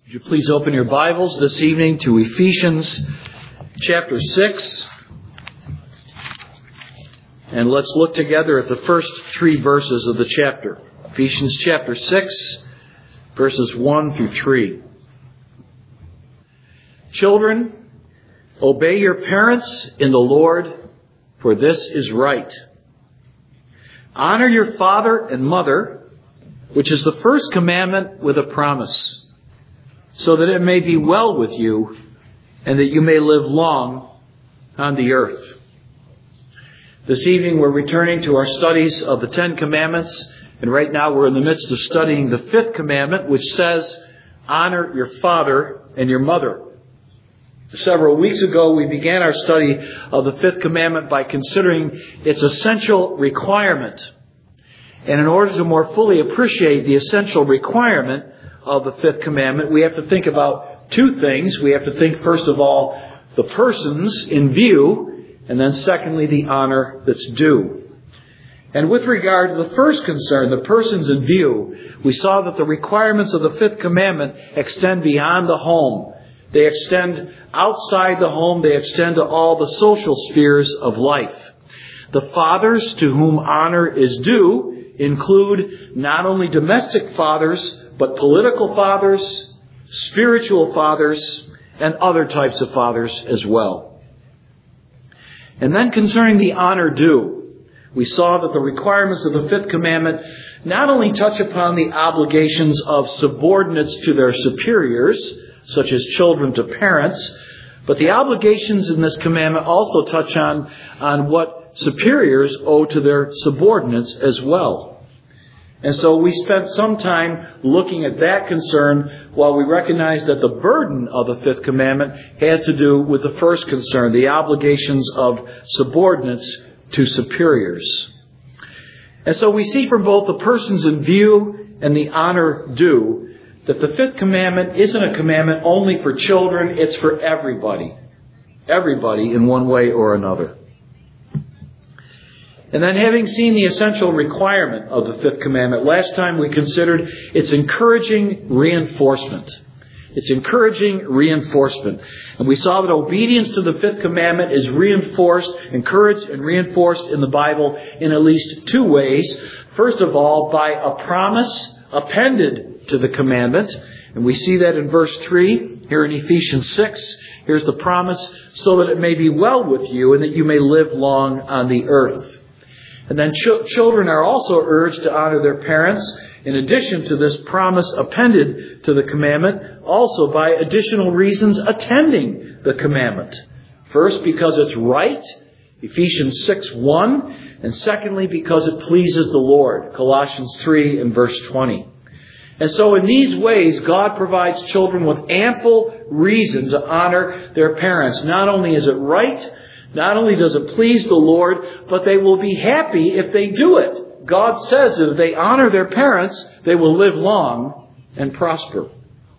Would you please open your Bibles this evening to Ephesians chapter 6. And let's look together at the first three verses of the chapter. Ephesians chapter 6, verses 1 through 3. Children, obey your parents in the Lord, for this is right. Honor your father and mother, which is the first commandment with a promise, so that it may be well with you, and that you may live long on the earth. This evening we're returning to our studies of the Ten Commandments, and right now we're in the midst of studying the fifth commandment, which says, honor your father and your mother. Several weeks ago we began our study of the fifth commandment by considering its essential requirement. And in order to more fully appreciate the essential requirement of the fifth commandment, we have to think about two things. We have to think, first of all, the persons in view, and then secondly, the honor that's due. And with regard to the first concern, the persons in view, we saw that the requirements of the fifth commandment extend beyond the home. They extend outside the home. They extend to all the social spheres of life. The fathers to whom honor is due include not only domestic fathers, but political fathers, spiritual fathers, and other types of fathers as well. And then concerning the honor due, we saw that the requirements of the fifth commandment not only touch upon the obligations of subordinates to their superiors, such as children to parents, but the obligations in this commandment also touch on what superiors owe to their subordinates as well. And so we spent some time looking at that concern while we recognize that the burden of the fifth commandment has to do with the first concern, the obligations of subordinates to superiors. And so we see from both the persons in view and the honor due that the fifth commandment isn't a commandment only for children, it's for everybody. Everybody in one way or another. And then having seen the essential requirement of the fifth commandment, last time we considered its encouraging reinforcement. It's encouraging reinforcement. And we saw that obedience to the fifth commandment is encouraged and reinforced in the Bible in at least two ways. First of all, by a promise appended to the commandment. And we see that in verse 3 here in Ephesians 6. Here's the promise, so that it may be well with you and that you may live long on the earth. And then children are also urged to honor their parents, in addition to this promise appended to the commandment, also by additional reasons attending the commandment. First, because it's right, Ephesians 6:1, and secondly, because it pleases the Lord, Colossians 3 and verse 20. And so in these ways, God provides children with ample reason to honor their parents. Not only is it right, not only does it please the Lord, but they will be happy if they do it. God says that if they honor their parents, they will live long and prosper.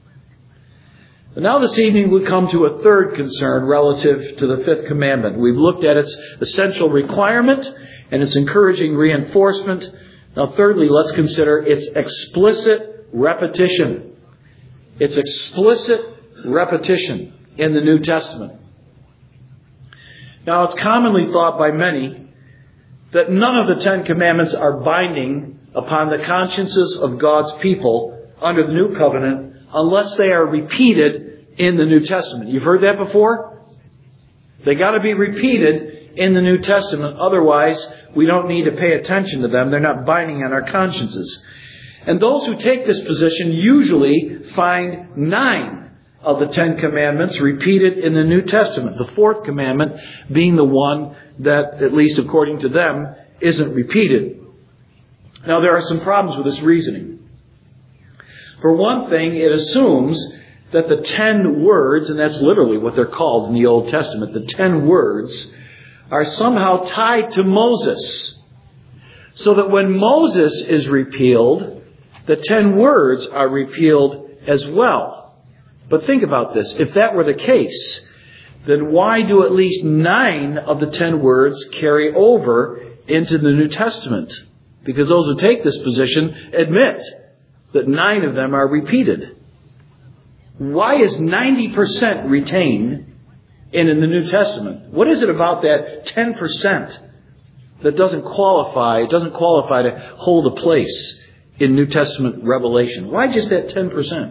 But now this evening we come to a third concern relative to the fifth commandment. We've looked at its essential requirement and its encouraging reinforcement. Now thirdly, let's consider its explicit repetition. Its explicit repetition in the New Testament. Now, it's commonly thought by many that none of the Ten Commandments are binding upon the consciences of God's people under the New Covenant unless they are repeated in the New Testament. You've heard that before? They got to be repeated in the New Testament. Otherwise, we don't need to pay attention to them. They're not binding on our consciences. And those who take this position usually find 9 of the Ten Commandments repeated in the New Testament. The fourth commandment being the one that, at least according to them, isn't repeated. Now, there are some problems with this reasoning. For one thing, it assumes that the 10 words, and that's literally what they're called in the Old Testament, the 10 words, are somehow tied to Moses. So that when Moses is repealed, the 10 words are repealed as well. But think about this. If that were the case, then why do at least 9 of the 10 words carry over into the New Testament? Because those who take this position admit that 9 of them are repeated. Why is 90% retained in the New Testament? What is it about that 10% that doesn't qualify to hold a place in New Testament revelation? Why just that 10%?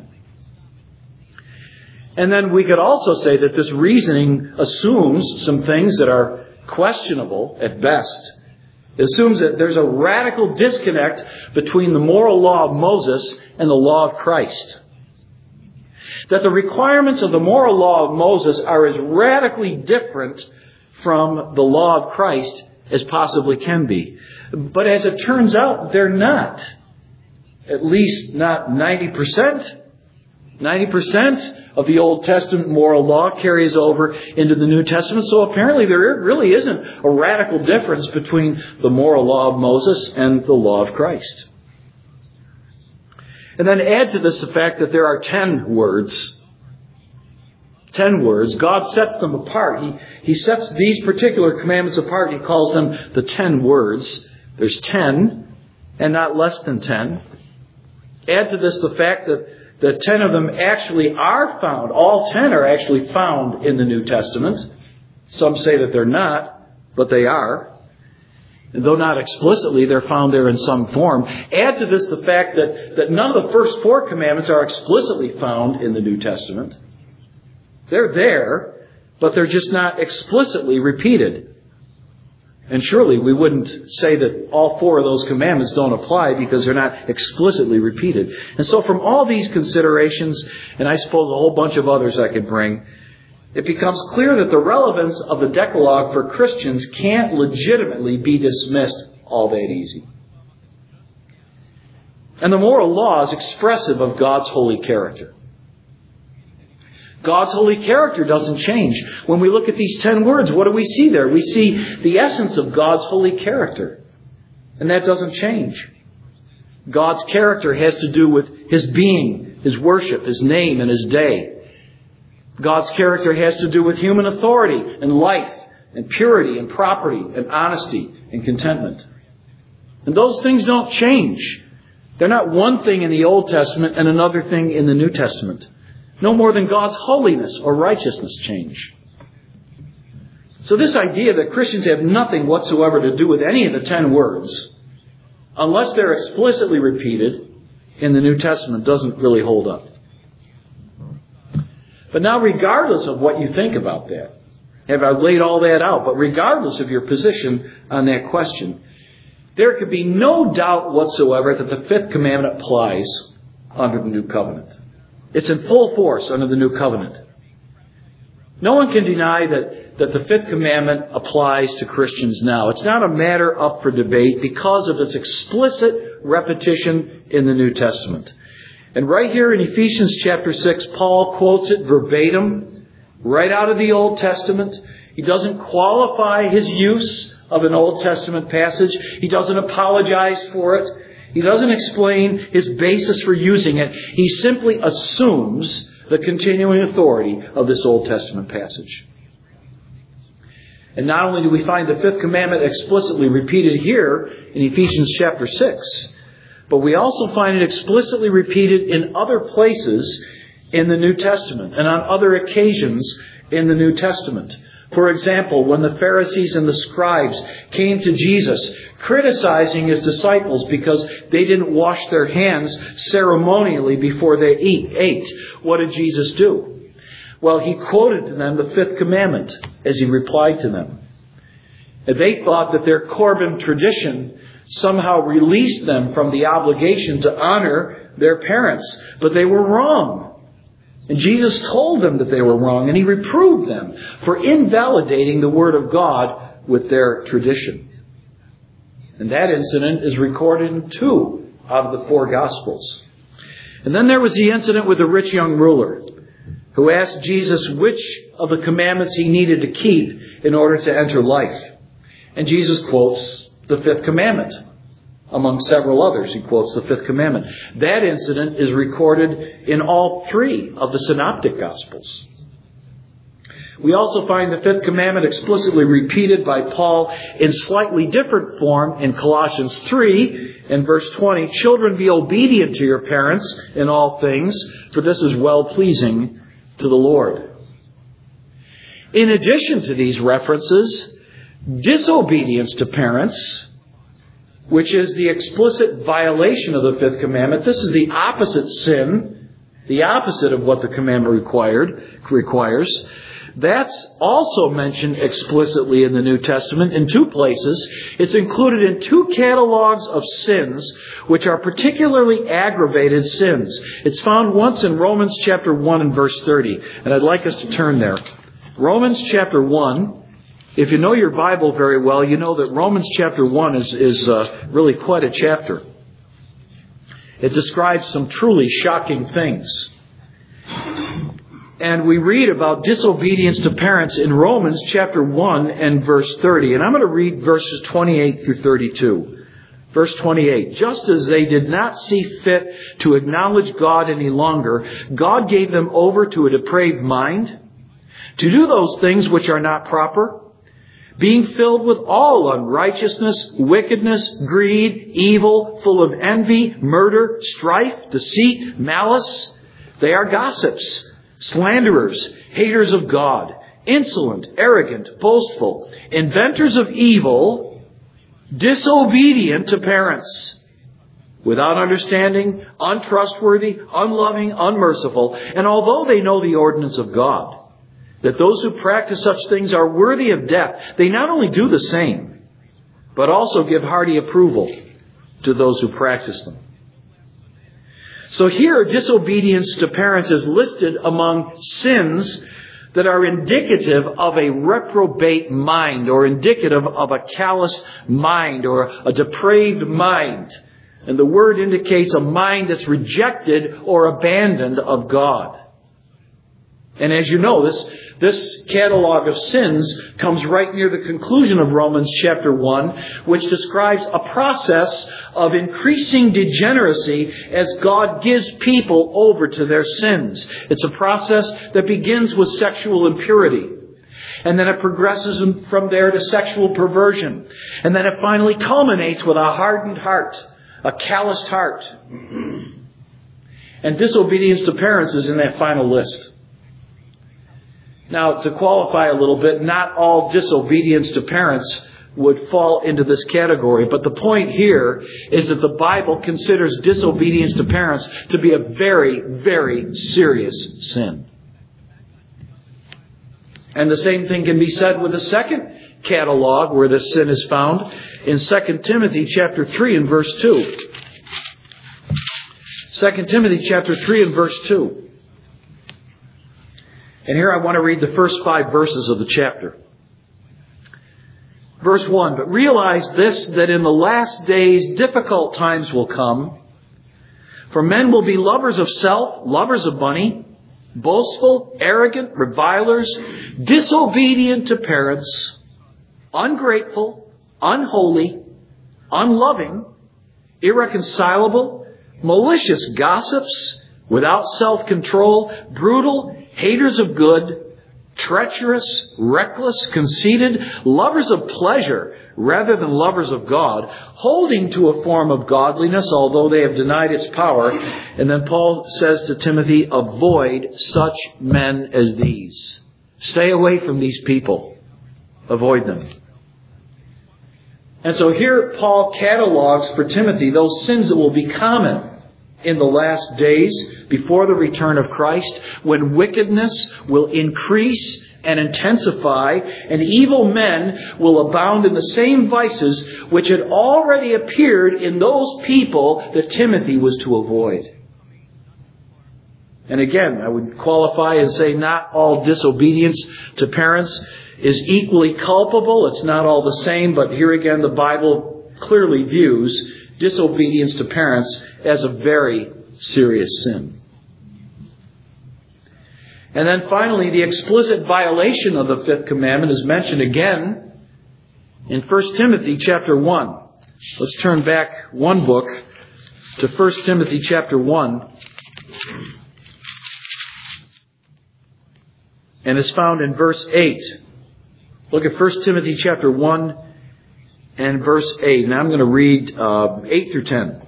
And then we could also say that this reasoning assumes some things that are questionable at best. It assumes that there's a radical disconnect between the moral law of Moses and the law of Christ. That the requirements of the moral law of Moses are as radically different from the law of Christ as possibly can be. But as it turns out, they're not. At least not 90%. 90% of the Old Testament moral law carries over into the New Testament. So apparently there really isn't a radical difference between the moral law of Moses and the law of Christ. And then add to this the fact that there are 10 words. 10 words. God sets them apart. He sets these particular commandments apart. He calls them the 10 words. There's 10 and not less than 10. Add to this the fact that 10 of them actually are found. All 10 are actually found in the New Testament. Some say that they're not, but they are. And though not explicitly, they're found there in some form. Add to this the fact that none of the first 4 commandments are explicitly found in the New Testament. They're there, but they're just not explicitly repeated. And surely we wouldn't say that all 4 of those commandments don't apply because they're not explicitly repeated. And so from all these considerations, and I suppose a whole bunch of others I could bring, it becomes clear that the relevance of the Decalogue for Christians can't legitimately be dismissed all that easy. And the moral law is expressive of God's holy character. God's holy character doesn't change. When we look at these 10 words, what do we see there? We see the essence of God's holy character. And that doesn't change. God's character has to do with His being, His worship, His name, and His day. God's character has to do with human authority and life and purity and property and honesty and contentment. And those things don't change. They're not one thing in the Old Testament and another thing in the New Testament. No more than God's holiness or righteousness change. So this idea that Christians have nothing whatsoever to do with any of the 10 words, unless they're explicitly repeated in the New Testament, doesn't really hold up. But now, regardless of what you think about that, have I laid all that out, but regardless of your position on that question, there could be no doubt whatsoever that the 5th commandment applies under the New Covenant. It's in full force under the New Covenant. No one can deny that the 5th commandment applies to Christians now. It's not a matter up for debate because of its explicit repetition in the New Testament. And right here in Ephesians chapter 6, Paul quotes it verbatim, right out of the Old Testament. He doesn't qualify his use of an Old Testament passage. He doesn't apologize for it. He doesn't explain his basis for using it. He simply assumes the continuing authority of this Old Testament passage. And not only do we find the 5th commandment explicitly repeated here in Ephesians chapter 6, but we also find it explicitly repeated in other places in the New Testament and on other occasions in the New Testament. For example, when the Pharisees and the scribes came to Jesus criticizing His disciples because they didn't wash their hands ceremonially before they ate, what did Jesus do? Well, He quoted to them the 5th commandment as He replied to them. And they thought that their Corban tradition somehow released them from the obligation to honor their parents. But they were wrong. And Jesus told them that they were wrong, and He reproved them for invalidating the Word of God with their tradition. And that incident is recorded in 2 out of the 4 Gospels. And then there was the incident with the rich young ruler who asked Jesus which of the commandments he needed to keep in order to enter life. And Jesus quotes the 5th commandment. Among several others, He quotes the 5th commandment. That incident is recorded in all 3 of the Synoptic Gospels. We also find the 5th commandment explicitly repeated by Paul in slightly different form in Colossians 3 In verse 20, children, be obedient to your parents in all things, for this is well-pleasing to the Lord. In addition to these references, disobedience to parents, which is the explicit violation of the fifth commandment, this is the opposite sin, the opposite of what the commandment requires. That's also mentioned explicitly in the New Testament in two places. It's included in two catalogs of sins, which are particularly aggravated sins. It's found once in Romans chapter 1 and verse 30. And I'd like us to turn there. Romans chapter 1. If you know your Bible very well, you know that Romans chapter 1 is really quite a chapter. It describes some truly shocking things. And we read about disobedience to parents in Romans chapter 1 and verse 30. And I'm going to read verses 28 through 32. Verse 28. Just as they did not see fit to acknowledge God any longer, God gave them over to a depraved mind to do those things which are not proper, being filled with all unrighteousness, wickedness, greed, evil, full of envy, murder, strife, deceit, malice. They are gossips, slanderers, haters of God, insolent, arrogant, boastful, inventors of evil, disobedient to parents, without understanding, untrustworthy, unloving, unmerciful. And although they know the ordinance of God, that those who practice such things are worthy of death, they not only do the same, but also give hearty approval to those who practice them. So here, disobedience to parents is listed among sins that are indicative of a reprobate mind, or indicative of a callous mind, or a depraved mind. And the word indicates a mind that's rejected or abandoned of God. And as you know, this catalog of sins comes right near the conclusion of Romans chapter 1, which describes a process of increasing degeneracy as God gives people over to their sins. It's a process that begins with sexual impurity. And then it progresses from there to sexual perversion. And then it finally culminates with a hardened heart, a calloused heart. And disobedience to parents is in that final list. Now, to qualify a little bit, not all disobedience to parents would fall into this category. But the point here is that the Bible considers disobedience to parents to be a very, very serious sin. And the same thing can be said with the second catalog where this sin is found in 2 Timothy chapter 3 and verse 2. 2 Timothy chapter 3 and verse 2. And here I want to read the first 5 verses of the chapter. Verse 1, but realize this, that in the last days difficult times will come. For men will be lovers of self, lovers of money, boastful, arrogant, revilers, disobedient to parents, ungrateful, unholy, unloving, irreconcilable, malicious gossips, without self-control, brutal, haters of good, treacherous, reckless, conceited, lovers of pleasure rather than lovers of God, holding to a form of godliness, although they have denied its power. And then Paul says to Timothy, avoid such men as these. Stay away from these people. Avoid them. And so here Paul catalogs for Timothy those sins that will be common in the last days before the return of Christ, when wickedness will increase and intensify, and evil men will abound in the same vices which had already appeared in those people that Timothy was to avoid. And again, I would qualify and say not all disobedience to parents is equally culpable. It's not all the same, but here again the Bible clearly views disobedience to parents as a very serious sin. And then finally, the explicit violation of the fifth commandment is mentioned again in 1 Timothy chapter 1. Let's turn back one book to 1 Timothy chapter 1. And it's found in verse 8. Look at 1 Timothy chapter 1 and verse 8. Now I'm going to read 8 through 10.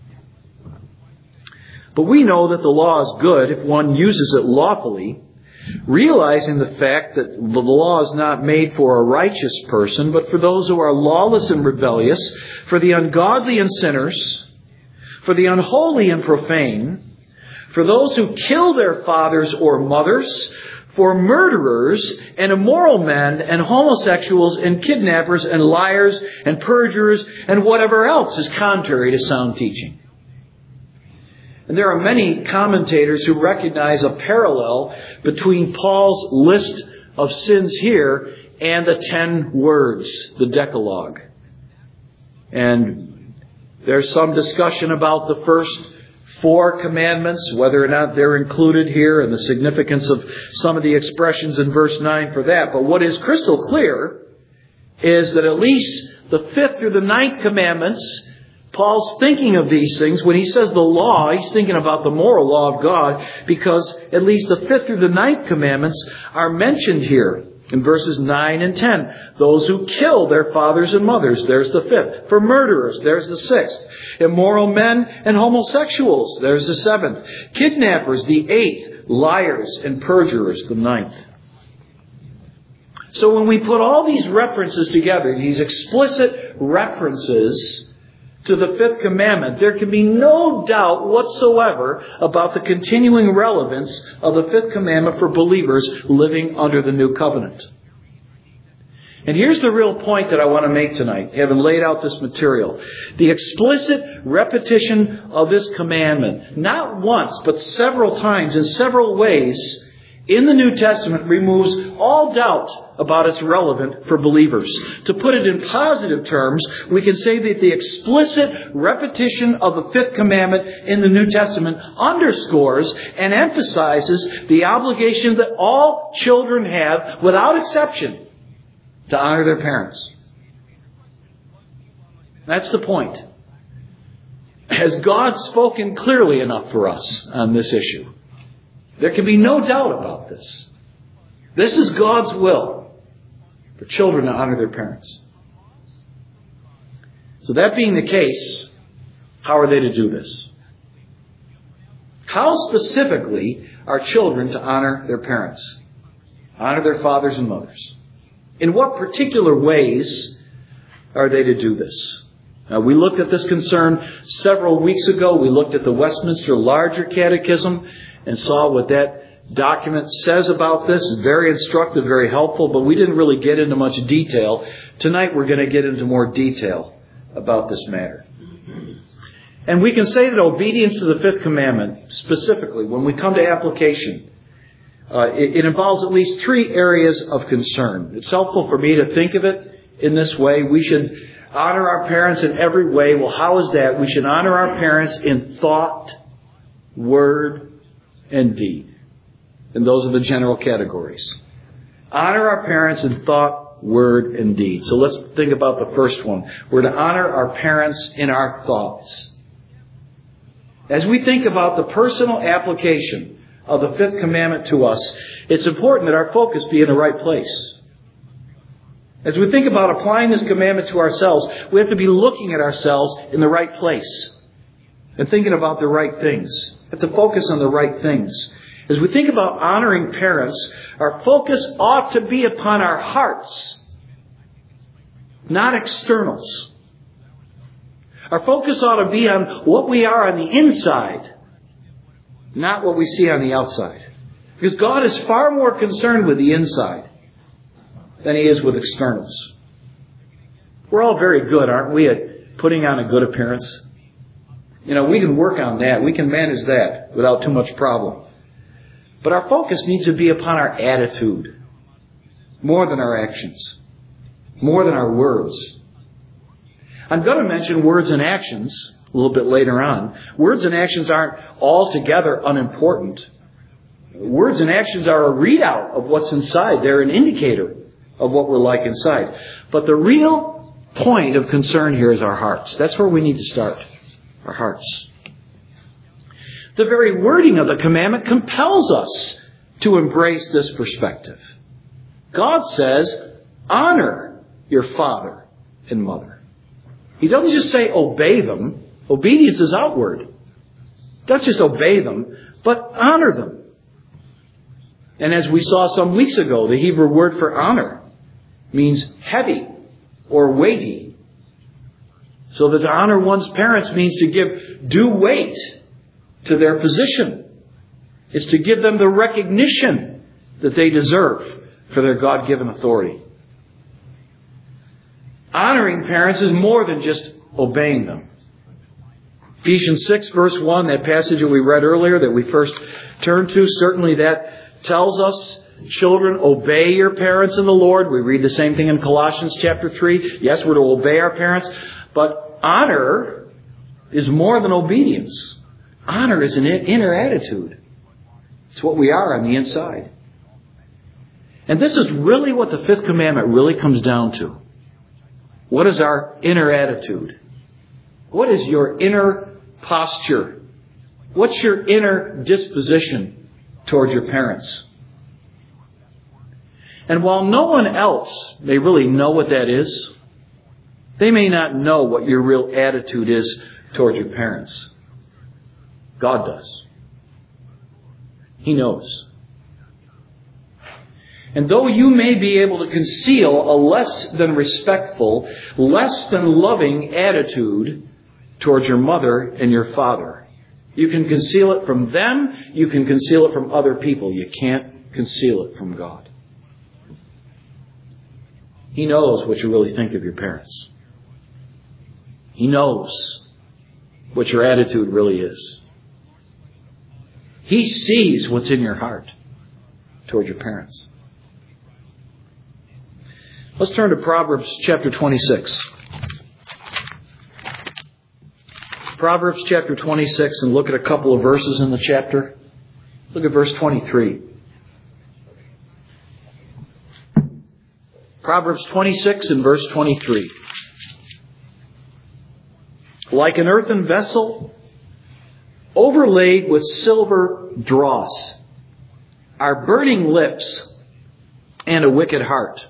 But we know that the law is good if one uses it lawfully, realizing the fact that the law is not made for a righteous person, but for those who are lawless and rebellious, for the ungodly and sinners, for the unholy and profane, for those who kill their fathers or mothers, for murderers and immoral men and homosexuals and kidnappers and liars and perjurers and whatever else is contrary to sound teaching. And there are many commentators who recognize a parallel between Paul's list of sins here and the 10 words, the Decalogue. And there's some discussion about the first 4 commandments, whether or not they're included here, and the significance of some of the expressions in verse 9 for that. But what is crystal clear is that at least the 5th through the 9th commandments, Paul's thinking of these things. When he says the law, he's thinking about the moral law of God, because at least the 5th through the 9th commandments are mentioned here in verses 9 and 10. Those who kill their fathers and mothers, there's the 5th. For murderers, there's the 6th. Immoral men and homosexuals, there's the 7th. Kidnappers, the 8th. Liars and perjurers, the 9th. So when we put all these references together, these explicit references to the 5th commandment, there can be no doubt whatsoever about the continuing relevance of the 5th commandment for believers living under the new covenant. And here's the real point that I want to make tonight, having laid out this material. The explicit repetition of this commandment, not once, but several times in several ways, in the New Testament removes all doubt about its relevance for believers. To put it in positive terms, we can say that the explicit repetition of the 5th commandment in the New Testament underscores and emphasizes the obligation that all children have, without exception, to honor their parents. That's the point. Has God spoken clearly enough for us on this issue? There can be no doubt about this. This is God's will for children to honor their parents. So that being the case, how are they to do this? How specifically are children to honor their parents? Honor their fathers and mothers. In what particular ways are they to do this? Now, we looked at this concern several weeks ago. We looked at the Westminster Larger Catechism and saw what that document says about this. Very instructive, very helpful, but we didn't really get into much detail. Tonight we're going to get into more detail about this matter. And we can say that obedience to the 5th commandment, specifically, when we come to application, it involves at least 3 areas of concern. It's helpful for me to think of it in this way. We should honor our parents in every way. Well, how is that? We should honor our parents in thought, word, and deed. And those are the general categories. Honor our parents in thought, word, and deed. So let's think about the first one. We're to honor our parents in our thoughts. As we think about the personal application of the 5th commandment to us, it's important that our focus be in the right place. As we think about applying this commandment to ourselves, we have to be looking at ourselves in the right place and thinking about the right things. We have to focus on the right things. As we think about honoring parents, our focus ought to be upon our hearts, not externals. Our focus ought to be on what we are on the inside, not what we see on the outside. Because God is far more concerned with the inside than He is with externals. We're all very good, aren't we, at putting on a good appearance? You know, we can work on that. We can manage that without too much problem. But our focus needs to be upon our attitude more than our actions, more than our words. I'm going to mention words and actions a little bit later on. Words and actions aren't altogether unimportant. Words and actions are a readout of what's inside. They're an indicator of what we're like inside. But the real point of concern here is our hearts. That's where we need to start. Our hearts. The very wording of the commandment compels us to embrace this perspective. God says, honor your father and mother. He doesn't just say obey them. Obedience is outward. Don't just obey them, but honor them. And as we saw some weeks ago, the Hebrew word for honor means heavy or weighty. So that to honor one's parents means to give due weight to their position. It's to give them the recognition that they deserve for their God-given authority. Honoring parents is more than just obeying them. Ephesians 6 verse 1, that passage that we read earlier that we first turned to, certainly that tells us, children, obey your parents in the Lord. We read the same thing in Colossians chapter 3. Yes, we're to obey our parents, but honor is more than obedience. Honor is an inner attitude. It's what we are on the inside. And this is really what the fifth commandment really comes down to. What is our inner attitude? What is your inner posture? What's your inner disposition toward your parents? And while no one else may really know what that is, they may not know what your real attitude is toward your parents. God does. He knows. And though you may be able to conceal a less than respectful, less than loving attitude towards your mother and your father, you can conceal it from them, you can conceal it from other people. You can't conceal it from God. He knows what you really think of your parents. He knows what your attitude really is. He sees what's in your heart toward your parents. Let's turn to Proverbs chapter 26. Proverbs chapter 26 and look at a couple of verses in the chapter. Look at verse 23. Proverbs 26 and verse 23. Like an earthen vessel overlaid with silver dross are burning lips and a wicked heart.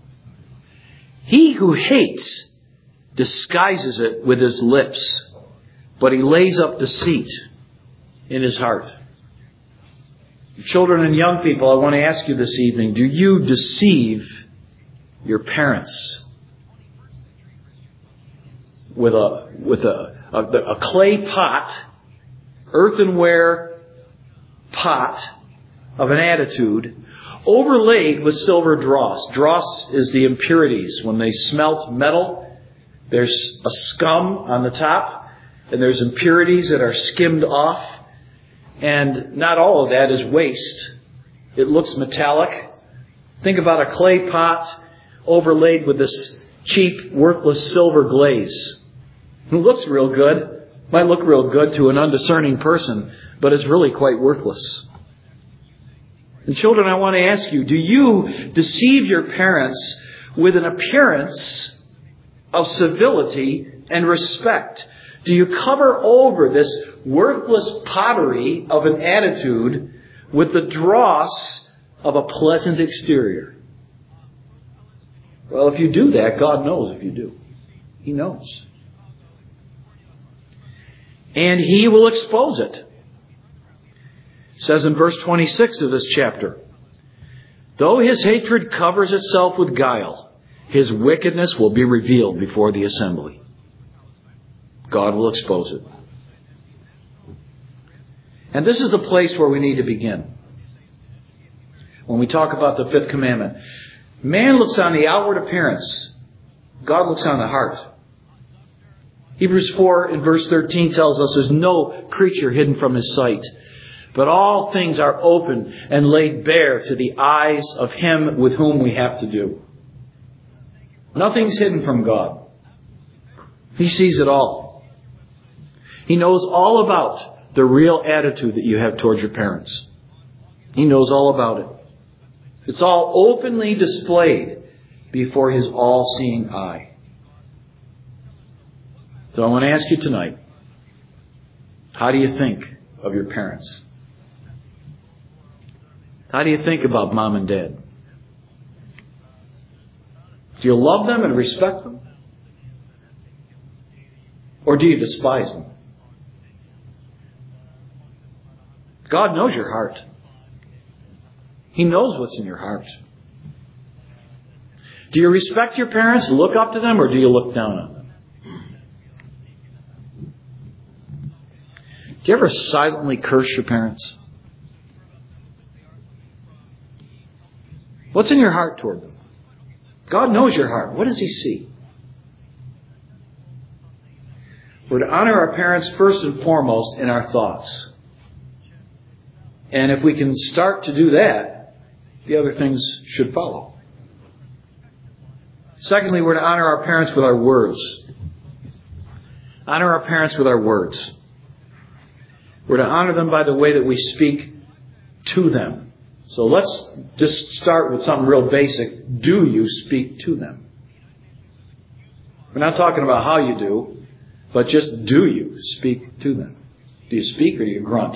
He who hates disguises it with his lips, but he lays up deceit in his heart. Children and young people, I want to ask you this evening, do you deceive your parents with a clay pot, earthenware pot of an attitude overlaid with silver dross? Dross is the impurities. When they smelt metal, there's a scum on the top, and there's impurities that are skimmed off. And not all of that is waste. It looks metallic. Think about a clay pot overlaid with this cheap, worthless silver glaze. It looks real good. Might look real good to an undiscerning person, but it's really quite worthless. And children, I want to ask you, do you deceive your parents with an appearance of civility and respect? Do you cover over this worthless pottery of an attitude with the dross of a pleasant exterior? Well, if you do that, God knows if you do. He knows. And He will expose it. It says in verse 26 of this chapter, though his hatred covers itself with guile, his wickedness will be revealed before the assembly. God will expose it. And this is the place where we need to begin. When we talk about the fifth commandment, man looks on the outward appearance. God looks on the heart. Hebrews 4 in verse 13 tells us there's no creature hidden from His sight, but all things are open and laid bare to the eyes of Him with whom we have to do. Nothing's hidden from God. He sees it all. He knows all about the real attitude that you have towards your parents. He knows all about it. It's all openly displayed before His all-seeing eye. So I want to ask you tonight, how do you think of your parents? How do you think about mom and dad? Do you love them and respect them? Or do you despise them? God knows your heart. He knows what's in your heart. Do you respect your parents, look up to them, or do you look down on them? Do you ever silently curse your parents? What's in your heart toward them? God knows your heart. What does He see? We're to honor our parents first and foremost in our thoughts. And if we can start to do that, the other things should follow. Secondly, we're to honor our parents with our words. Honor our parents with our words. We're to honor them by the way that we speak to them. So let's just start with something real basic. Do you speak to them? We're not talking about how you do, but just do you speak to them? Do you speak or do you grunt?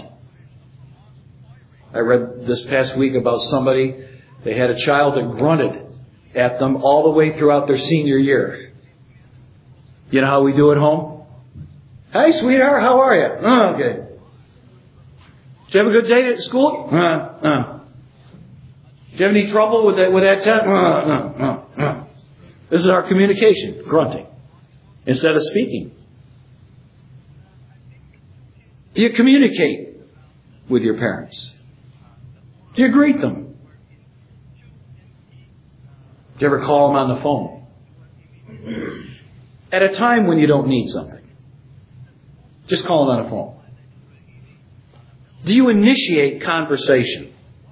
I read this past week about somebody, they had a child that grunted at them all the way throughout their senior year. You know how we do at home? Hey, sweetheart, how are you? Oh, okay. Did you have a good day at school? Did you have any trouble with that test? This is our communication, grunting, instead of speaking. Do you communicate with your parents? Do you greet them? Do you ever call them on the phone? At a time when you don't need something. Just call them on the phone. Do you initiate conversation?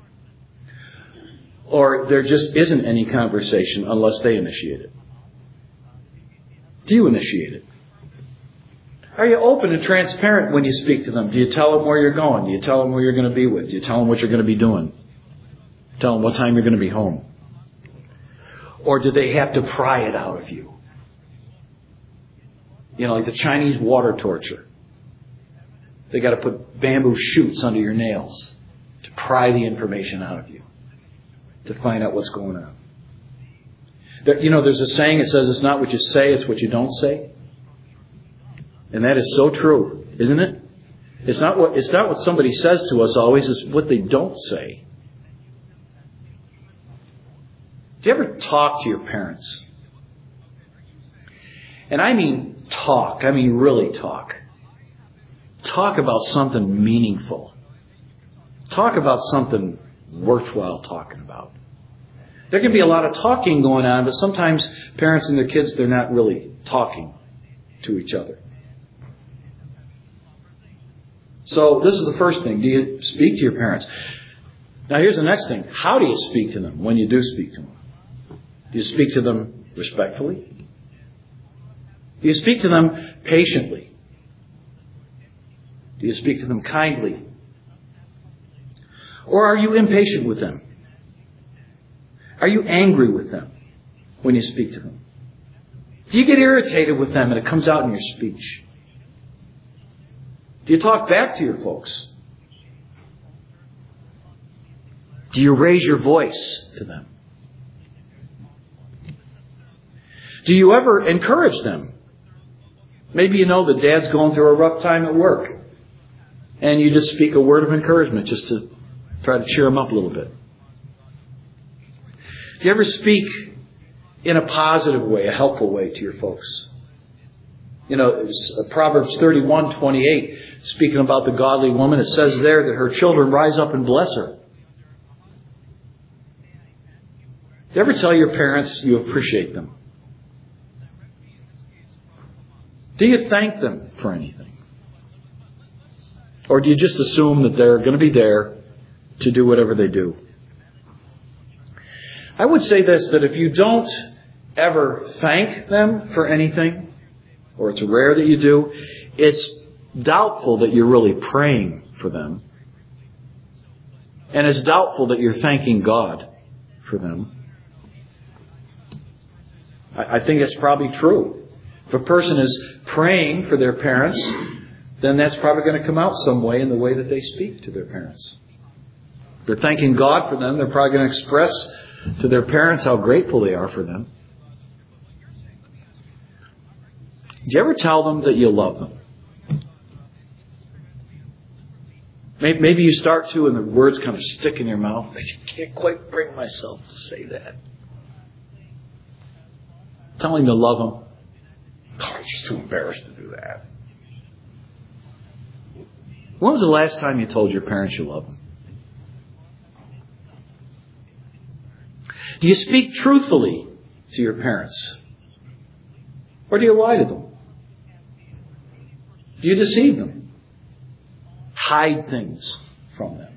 Or there just isn't any conversation unless they initiate it? Do you initiate it? Are you open and transparent when you speak to them? Do you tell them where you're going? Do you tell them where you're going to be with? Do you tell them what you're going to be doing? Tell them what time you're going to be home? Or do they have to pry it out of you? You know, like the Chinese water torture. They got to put bamboo shoots under your nails to pry the information out of you, to find out what's going on. You know, there's a saying that says it's not what you say, it's what you don't say. And that is so true, isn't it? It's not what somebody says to us always, it's what they don't say. Do you ever talk to your parents? And I mean talk. I mean really talk. Talk about something meaningful. Talk about something worthwhile talking about. There can be a lot of talking going on, but sometimes parents and their kids, they're not really talking to each other. So this is the first thing. Do you speak to your parents? Now here's the next thing. How do you speak to them when you do speak to them? Do you speak to them respectfully? Do you speak to them patiently? Do you speak to them kindly? Or are you impatient with them? Are you angry with them when you speak to them? Do you get irritated with them and it comes out in your speech? Do you talk back to your folks? Do you raise your voice to them? Do you ever encourage them? Maybe you know that Dad's going through a rough time at work. And you just speak a word of encouragement just to try to cheer them up a little bit. Do you ever speak in a positive way, a helpful way to your folks? You know, Proverbs 31:28, speaking about the godly woman, it says there that her children rise up and bless her. Do you ever tell your parents you appreciate them? Do you thank them for anything? Or do you just assume that they're going to be there to do whatever they do? I would say this, that if you don't ever thank them for anything, or it's rare that you do, it's doubtful that you're really praying for them. And it's doubtful that you're thanking God for them. I think it's probably true. If a person is praying for their parents, then that's probably going to come out some way in the way that they speak to their parents. If they're thanking God for them, they're probably going to express to their parents how grateful they are for them. you ever tell them that you love them? Maybe you start to and the words kind of stick in your mouth. I can't quite bring myself to say that. Telling them to love them. Oh, I'm just too embarrassed to do that. When was the last time you told your parents you love them? Do you speak truthfully to your parents? Or do you lie to them? Do you deceive them? Hide things from them?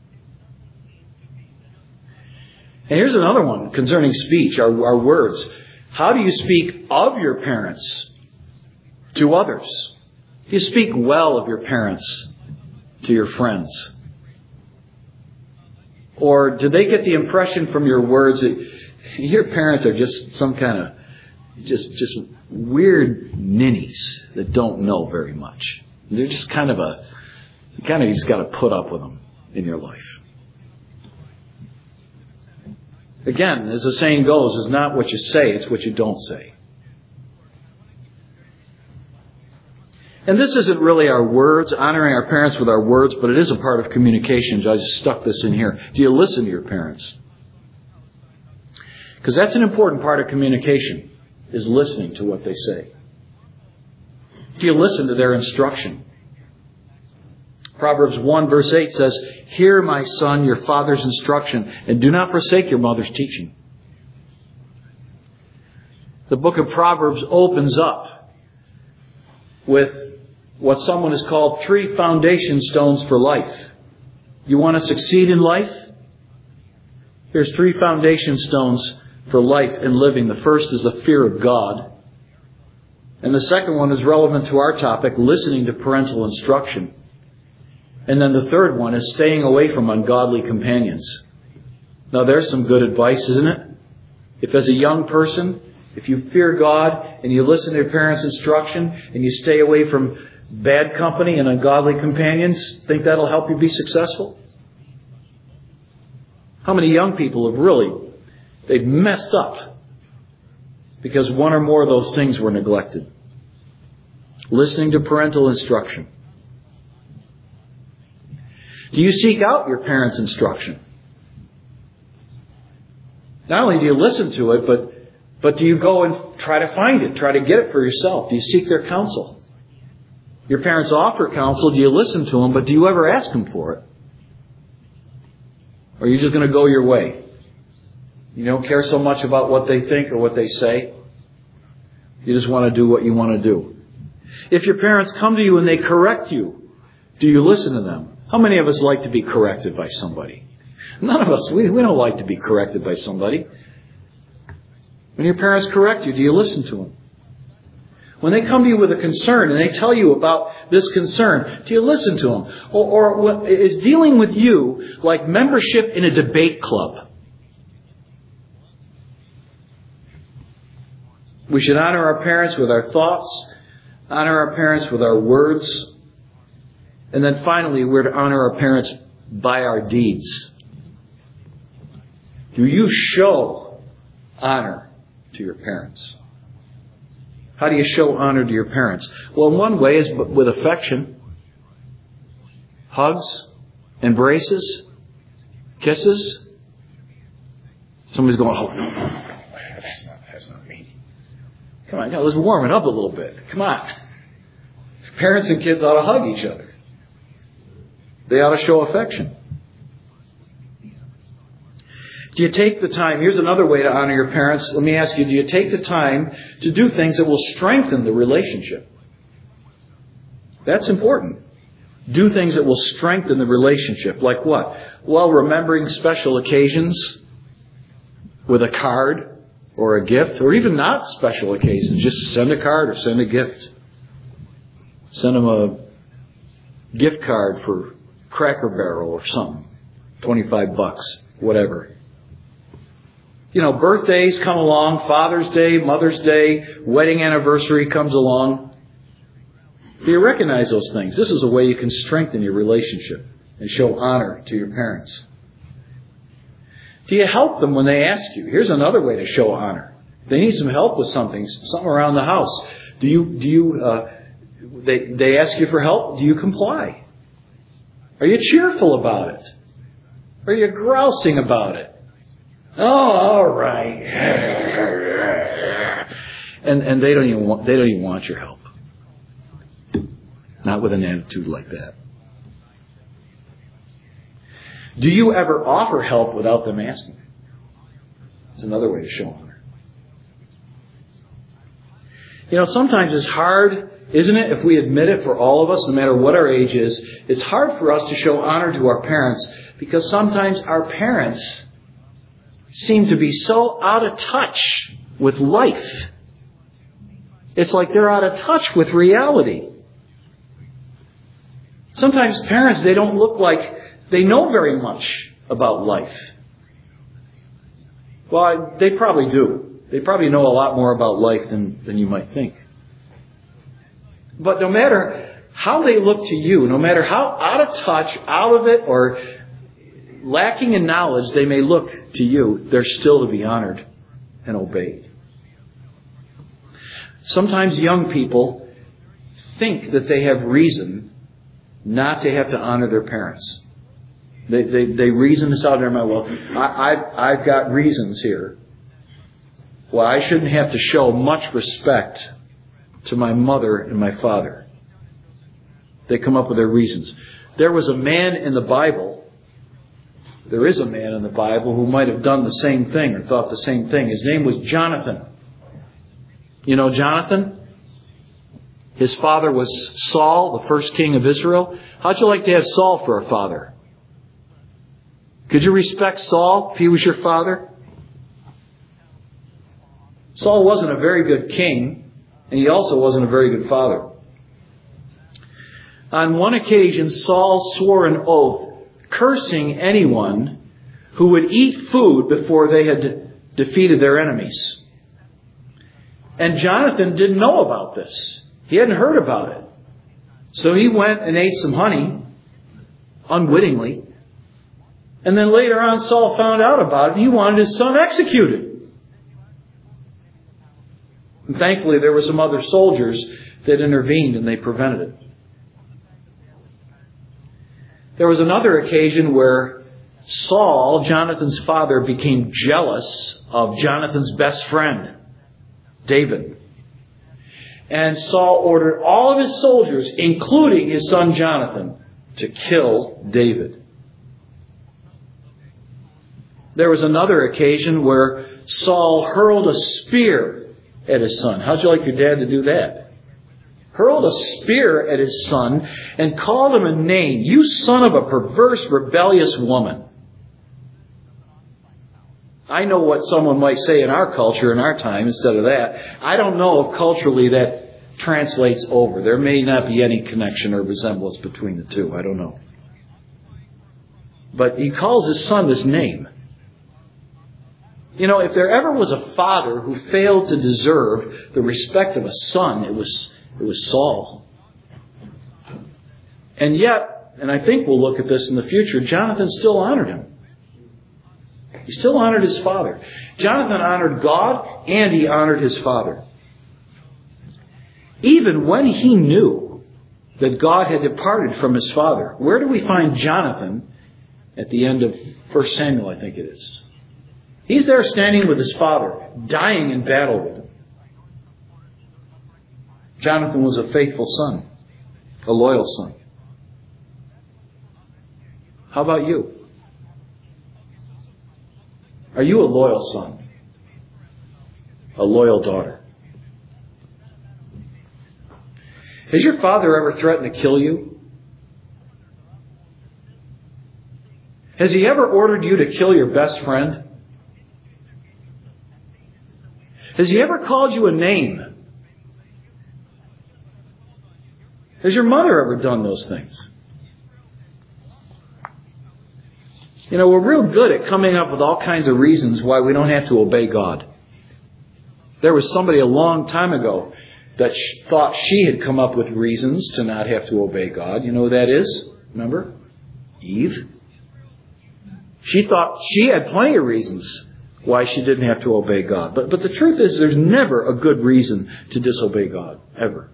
And here's another one concerning speech, our words. How do you speak of your parents to others? Do you speak well of your parents to your friends? Or do they get the impression from your words that your parents are just some kind of just weird ninnies that don't know very much? They're just you just got to put up with them in your life. Again, as the saying goes, it's not what you say, it's what you don't say. And this isn't really our words, honoring our parents with our words, but it is a part of communication. I just stuck this in here. Do you listen to your parents? Because that's an important part of communication, is listening to what they say. Do you listen to their instruction? Proverbs 1 verse 8 says, "Hear, my son, your father's instruction, and do not forsake your mother's teaching." The book of Proverbs opens up with what someone has called 3 foundation stones for life. You want to succeed in life? Here's 3 foundation stones for life and living. The first is the fear of God. And the second one is relevant to our topic, listening to parental instruction. And then the third one is staying away from ungodly companions. Now there's some good advice, isn't it? If as a young person, if you fear God and you listen to your parents' instruction and you stay away from bad company and ungodly companions, think that'll help you be successful? How many young people they've messed up because one or more of those things were neglected? Listening to parental instruction. Do you seek out your parents' instruction? Not only do you listen to it, but do you go and try to find it, try to get it for yourself? Do you seek their counsel? Your parents offer counsel, do you listen to them, but do you ever ask them for it? Or are you just going to go your way? You don't care so much about what they think or what they say. You just want to do what you want to do. If your parents come to you and they correct you, do you listen to them? How many of us like to be corrected by somebody? None of us. We don't like to be corrected by somebody. When your parents correct you, do you listen to them? When they come to you with a concern and they tell you about this concern, do you listen to them? Or is dealing with you like membership in a debate club? We should honor our parents with our thoughts, honor our parents with our words, and then finally, we're to honor our parents by our deeds. Do you show honor to your parents? How do you show honor to your parents? Well, one way is with affection. Hugs, embraces, kisses. Somebody's going, "Oh, no, that's not me." Come on, let's warm it up a little bit. Come on. Parents and kids ought to hug each other. They ought to show affection. Do you take the time? Here's another way to honor your parents. Let me ask you, do you take the time to do things that will strengthen the relationship? That's important. Do things that will strengthen the relationship. Like what? Well, remembering special occasions with a card or a gift, or even not special occasions. Just send a card or send a gift. Send them a gift card for Cracker Barrel or something. $25, whatever. Birthdays come along, Father's Day, Mother's Day, wedding anniversary comes along. Do you recognize those things? This is a way you can strengthen your relationship and show honor to your parents. Do you help them when they ask you? Here's another way to show honor. If they need some help with something around the house, They ask you for help. Do you comply? Are you cheerful about it? Are you grousing about it? Oh, all right. And they don't even want your help. Not with an attitude like that. Do you ever offer help without them asking? It's another way to show honor. Sometimes it's hard, isn't it, if we admit it for all of us, no matter what our age is, it's hard for us to show honor to our parents because sometimes our parents seem to be so out of touch with life. It's like they're out of touch with reality. Sometimes parents, they don't look like they know very much about life. Well, they probably do. They probably know a lot more about life than you might think. But no matter how they look to you, no matter how out of touch, out of it, or lacking in knowledge they may look to you, they're still to be honored and obeyed. Sometimes young people think that they have reason not to have to honor their parents. They reason this out in their mind. Well, I've got reasons here. Well, I shouldn't have to show much respect to my mother and my father. They come up with their reasons. There was a man in the Bible. There is a man in the Bible who might have done the same thing or thought the same thing. His name was Jonathan. You know Jonathan? His father was Saul, the first king of Israel. How'd you like to have Saul for a father? Could you respect Saul if he was your father? Saul wasn't a very good king, and he also wasn't a very good father. On one occasion, Saul swore an oath, cursing anyone who would eat food before they had defeated their enemies. And Jonathan didn't know about this. He hadn't heard about it. So he went and ate some honey, unwittingly. And then later on, Saul found out about it, and he wanted his son executed. And thankfully, there were some other soldiers that intervened, and they prevented it. There was another occasion where Saul, Jonathan's father, became jealous of Jonathan's best friend, David. And Saul ordered all of his soldiers, including his son Jonathan, to kill David. There was another occasion where Saul hurled a spear at his son. How'd you like your dad to do that? Hurled a spear at his son and called him a name. You son of a perverse, rebellious woman. I know what someone might say in our culture, in our time, instead of that. I don't know if culturally that translates over. There may not be any connection or resemblance between the two. I don't know. But he calls his son this name. You know, if there ever was a father who failed to deserve the respect of a son, it was Saul. And yet, and I think we'll look at this in the future, Jonathan still honored him. He still honored his father. Jonathan honored God and he honored his father. Even when he knew that God had departed from his father. Where do we find Jonathan at the end of 1 Samuel, I think it is? He's there standing with his father, dying in battle with him. Jonathan was a faithful son, a loyal son. How about you? Are you a loyal son? A loyal daughter? Has your father ever threatened to kill you? Has he ever ordered you to kill your best friend? Has he ever called you a name? Has your mother ever done those things? You know, we're real good at coming up with all kinds of reasons why we don't have to obey God. There was somebody a long time ago that thought she had come up with reasons to not have to obey God. You know who that is? Remember? Eve. She thought she had plenty of reasons why she didn't have to obey God. But the truth is, there's never a good reason to disobey God, ever.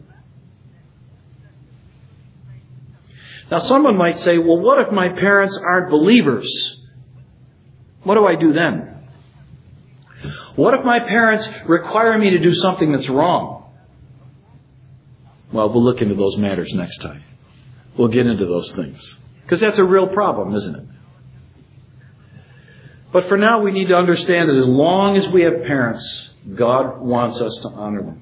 Now, someone might say, well, what if my parents aren't believers? What do I do then? What if my parents require me to do something that's wrong? Well, we'll look into those matters next time. We'll get into those things. Because that's a real problem, isn't it? But for now, we need to understand that as long as we have parents, God wants us to honor them.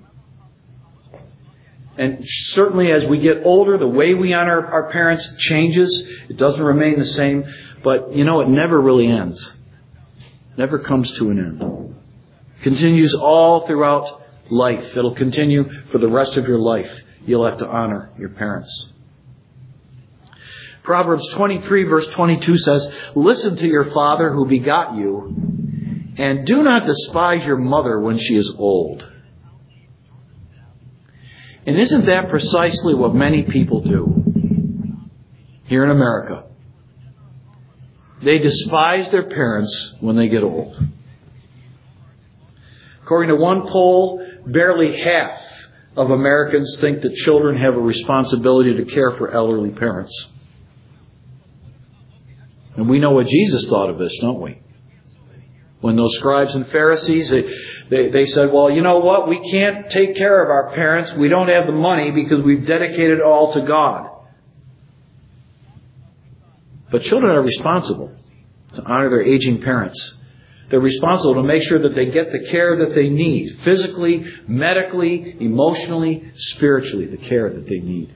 And certainly as we get older, the way we honor our parents changes. It doesn't remain the same. But, it never really ends. Never comes to an end. It continues all throughout life. It'll continue for the rest of your life. You'll have to honor your parents. Proverbs 23 verse 22 says, "Listen to your father who begot you, and do not despise your mother when she is old." And isn't that precisely what many people do here in America? They despise their parents when they get old. According to one poll, barely half of Americans think that children have a responsibility to care for elderly parents. And we know what Jesus thought of this, don't we? When those scribes and Pharisees, they said, well, you know what? We can't take care of our parents. We don't have the money because we've dedicated it all to God. But children are responsible to honor their aging parents. They're responsible to make sure that they get the care that they need. Physically, medically, emotionally, spiritually, the care that they need.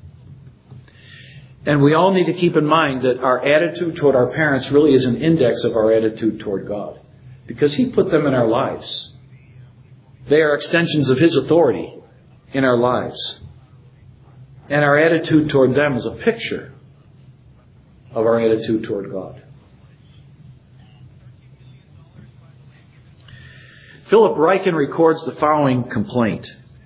And we all need to keep in mind that our attitude toward our parents really is an index of our attitude toward God. Because He put them in our lives. They are extensions of His authority in our lives. And our attitude toward them is a picture of our attitude toward God. Philip Ryken records the following complaint.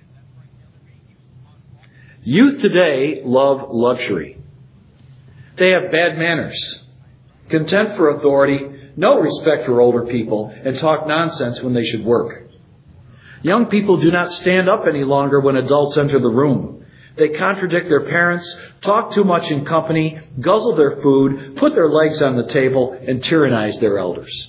Youth today love luxury. They have bad manners, contempt for authority, no respect for older people, and talk nonsense when they should work. Young people do not stand up any longer when adults enter the room. They contradict their parents, talk too much in company, guzzle their food, put their legs on the table, and tyrannize their elders.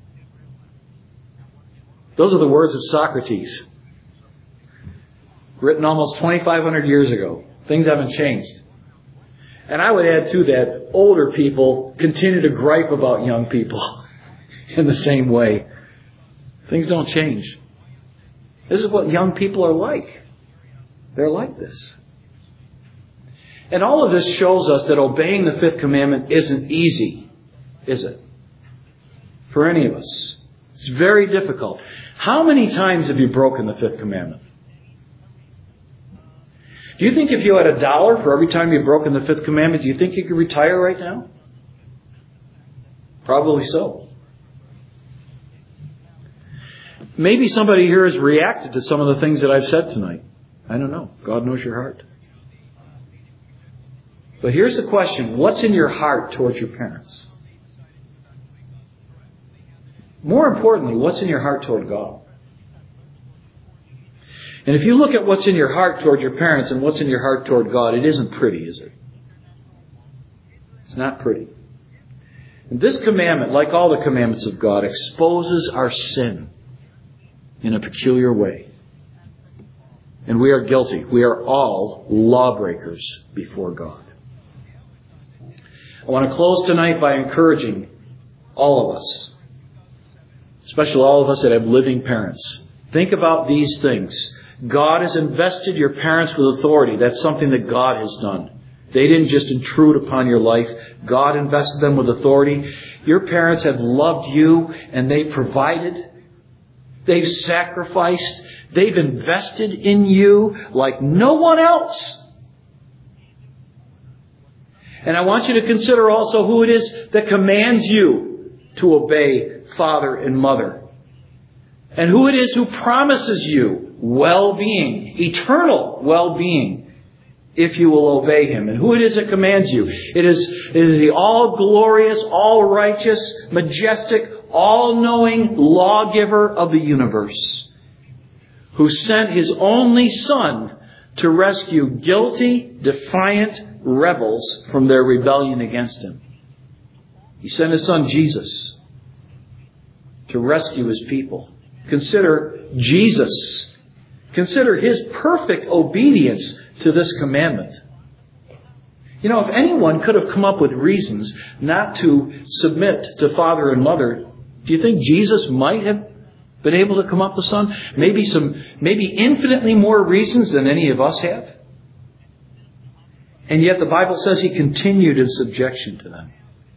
Those are the words of Socrates, written almost 2,500 years ago. Things haven't changed. And I would add to that, older people continue to gripe about young people in the same way. Things don't change. This is what young people are like. They're like this. And all of this shows us that obeying the fifth commandment isn't easy, is it? For any of us. It's very difficult. How many times have you broken the fifth commandment? Do you think if you had $1 for every time you've broken the fifth commandment, do you think you could retire right now? Probably so. Maybe somebody here has reacted to some of the things that I've said tonight. I don't know. God knows your heart. But here's the question. What's in your heart towards your parents? More importantly, what's in your heart toward God? And if you look at what's in your heart toward your parents and what's in your heart toward God, it isn't pretty, is it? It's not pretty. And this commandment, like all the commandments of God, exposes our sin in a peculiar way. And we are guilty. We are all lawbreakers before God. I want to close tonight by encouraging all of us, especially all of us that have living parents. Think about these things. God has invested your parents with authority. That's something that God has done. They didn't just intrude upon your life. God invested them with authority. Your parents have loved you and they provided. They've sacrificed. They've invested in you like no one else. And I want you to consider also who it is that commands you to obey father and mother. And who it is who promises you well-being, eternal well-being, if you will obey Him. And who it is that commands you. It is the all-glorious, all-righteous, majestic, all-knowing lawgiver of the universe, who sent His only Son to rescue guilty, defiant rebels from their rebellion against Him. He sent His Son Jesus to rescue His people. Consider Jesus. Consider His perfect obedience to this commandment. You know, if anyone could have come up with reasons not to submit to father and mother, do you think Jesus might have been able to come up with some? Maybe infinitely more reasons than any of us have. And yet the Bible says He continued in subjection to them.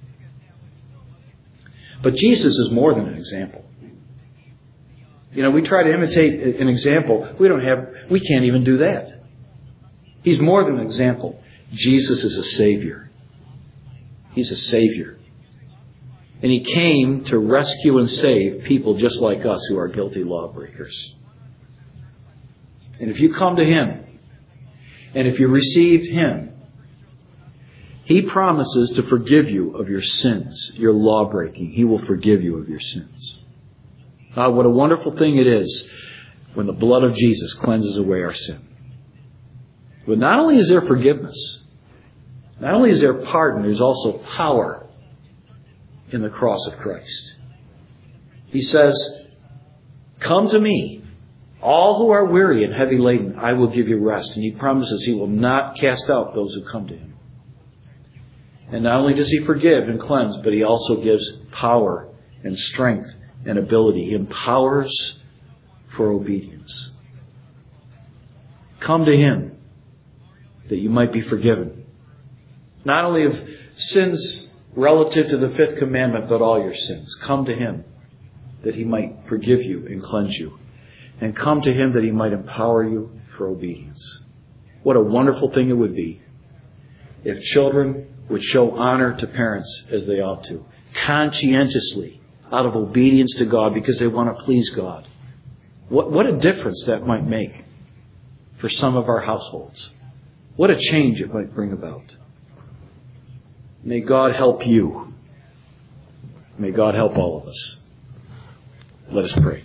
But Jesus is more than an example. You know, we try to imitate an example. We can't even do that. He's more than an example. Jesus is a Savior. He's a Savior. And He came to rescue and save people just like us who are guilty lawbreakers. And if you come to Him, and if you receive Him, He promises to forgive you of your sins, your lawbreaking. He will forgive you of your sins. What a wonderful thing it is when the blood of Jesus cleanses away our sin. But not only is there forgiveness, not only is there pardon, there's also power in the cross of Christ. He says, "Come to me, all who are weary and heavy laden, I will give you rest." And He promises He will not cast out those who come to Him. And not only does He forgive and cleanse, but He also gives power and strength and ability. He empowers for obedience. Come to Him that you might be forgiven. Not only of sins relative to the fifth commandment, but all your sins. Come to Him that He might forgive you and cleanse you. And come to Him that He might empower you for obedience. What a wonderful thing it would be if children would show honor to parents as they ought to, conscientiously, out of obedience to God because they want to please God. What a difference that might make for some of our households. What a change it might bring about. May God help you. May God help all of us. Let us pray.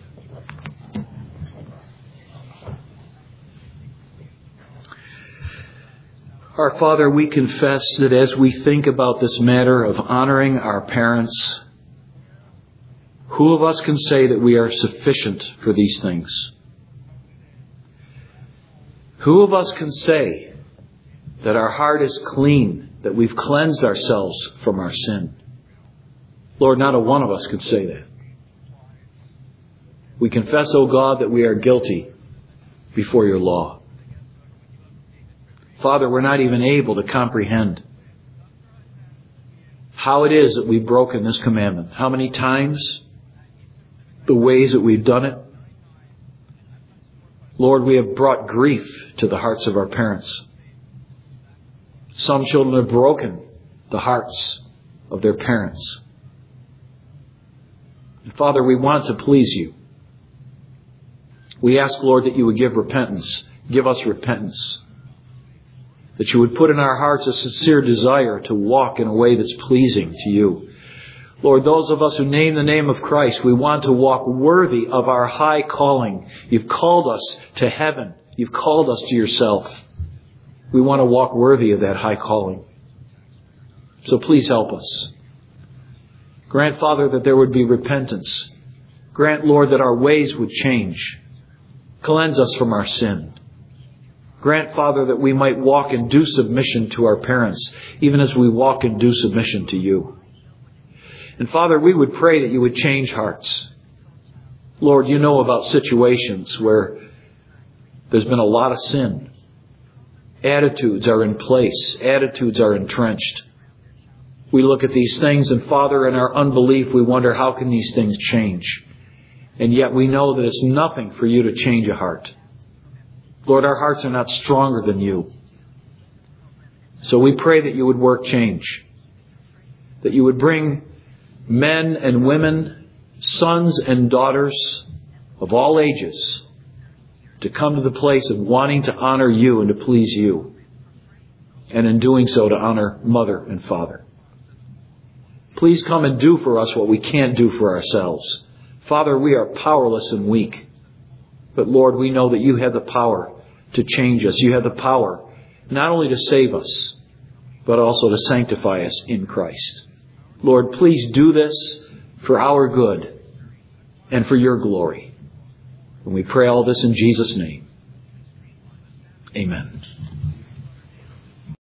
Our Father, we confess that as we think about this matter of honoring our parents, who of us can say that we are sufficient for these things? Who of us can say that our heart is clean, that we've cleansed ourselves from our sin? Lord, not a one of us can say that. We confess, O God, that we are guilty before your law. Father, we're not even able to comprehend how it is that we've broken this commandment. How many times, the ways that we've done it. Lord, we have brought grief to the hearts of our parents. Some children have broken the hearts of their parents. And Father, we want to please you. We ask, Lord, that you would give repentance. Give us repentance. That you would put in our hearts a sincere desire to walk in a way that's pleasing to you. Lord, those of us who name the name of Christ, we want to walk worthy of our high calling. You've called us to heaven. You've called us to yourself. We want to walk worthy of that high calling. So please help us. Grant, Father, that there would be repentance. Grant, Lord, that our ways would change. Cleanse us from our sin. Grant, Father, that we might walk in due submission to our parents, even as we walk in due submission to you. And Father, we would pray that you would change hearts. Lord, you know about situations where there's been a lot of sin. Attitudes are in place. Attitudes are entrenched. We look at these things and, Father, in our unbelief, we wonder, how can these things change? And yet we know that it's nothing for you to change a heart. Lord, our hearts are not stronger than you. So we pray that you would work change. That you would bring men and women, sons and daughters of all ages to come to the place of wanting to honor you and to please you. And in doing so, to honor mother and father. Please come and do for us what we can't do for ourselves. Father, we are powerless and weak. But Lord, we know that you have the power to change us. You have the power not only to save us, but also to sanctify us in Christ. Lord, please do this for our good and for your glory. And we pray all this in Jesus' name. Amen.